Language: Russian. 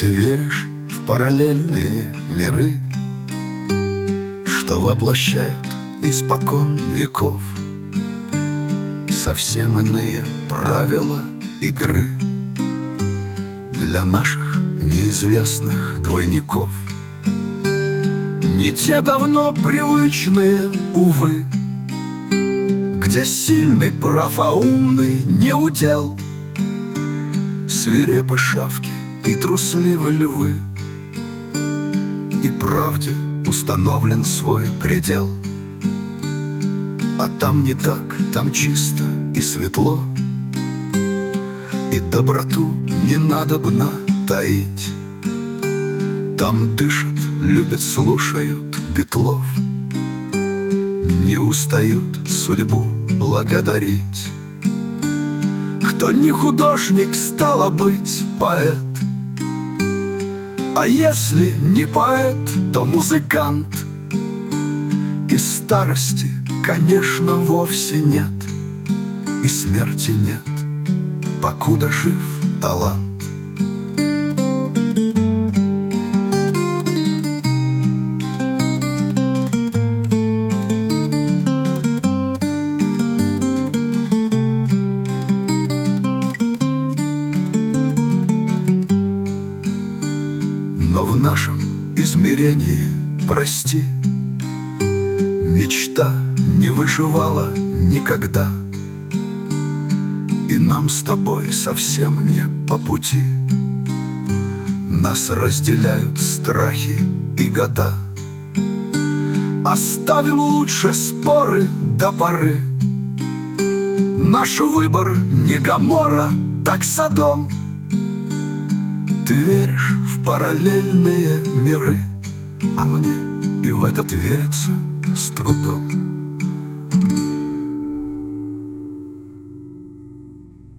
Ты веришь в параллельные миры, что воплощают испокон веков совсем иные правила игры для наших неизвестных двойников. Не те давно привычные, увы, где сильный прав, а умный не удел, свирепы шавки и трусливы львы, и правде установлен свой предел. А там не так, там чисто и светло, и доброту не надобно таить. Там дышат, любят, слушают Петлов, не устают судьбу благодарить. Кто не художник, стало быть, поэт, а если не поэт, то музыкант. И старости, конечно, вовсе нет, и смерти нет, покуда жив талант. Но в нашем измерении, прости, мечта не выживала никогда, и нам с тобой совсем не по пути. Нас разделяют страхи и года. Оставим лучше споры до поры. Наш выбор не Гоморра, так Содом. Ты веришь в параллельные миры, а мне и в этот верится с трудом.